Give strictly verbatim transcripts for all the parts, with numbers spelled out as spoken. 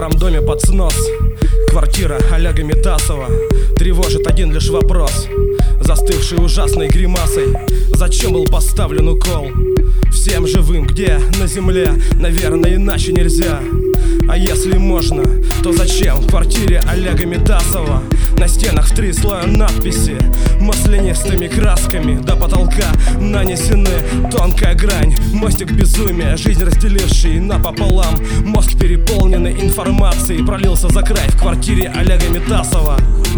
старом доме под снос. Квартира Олега Митасова тревожит один лишь вопрос, застывший ужасной гримасой: зачем был поставлен укол? Всем живым где? На земле? Наверное, иначе нельзя. А если можно, то зачем в квартире Олега Митасова на стенах в три слоя надписи маслянистыми красками до потолка нанесены тонкая грань, мостик безумия, жизнь разделивший напополам. Мозг, переполненный информацией, пролился за край в квартире Олега Митасова.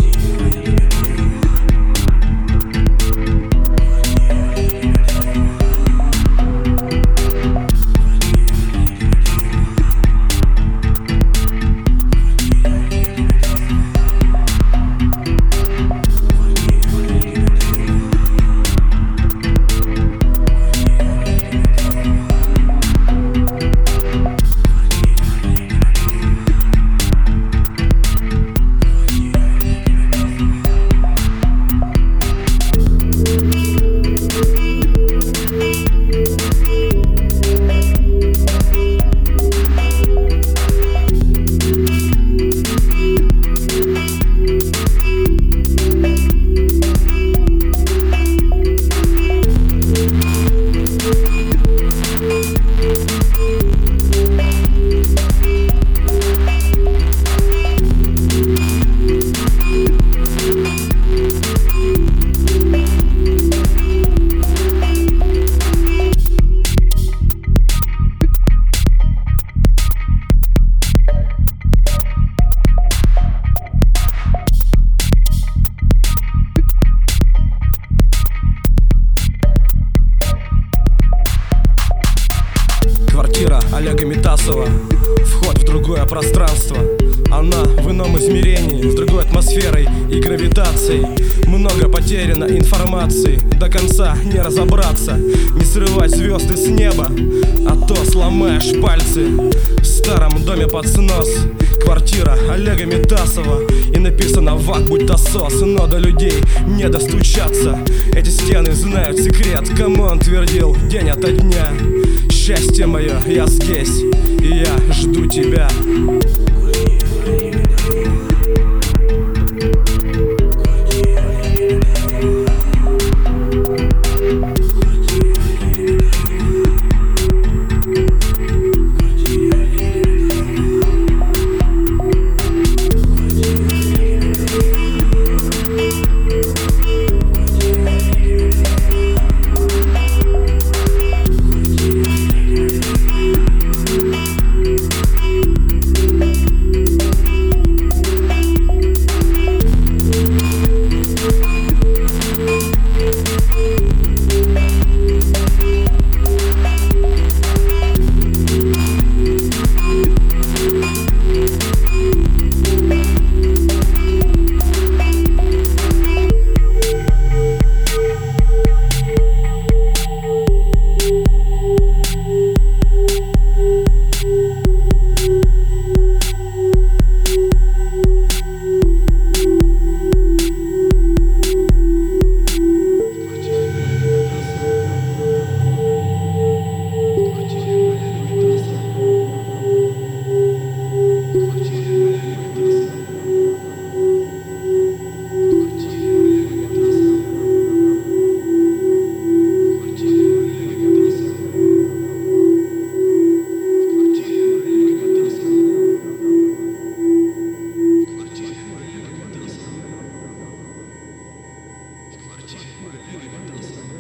Квартира Олега Митасова, вход в другое пространство. Она в ином измерении, с другой атмосферой и гравитацией. Много потеряно информации, до конца не разобраться. Не срывать звезды с неба, а то сломаешь пальцы. В старом доме под снос. Квартира Олега Митасова, и написано «Вак, будь досос». Но до людей не достучаться. Эти стены знают секрет, кому он твердил день ото дня: счастье мое, я здесь, и я жду тебя. Квартира Олега Митасова.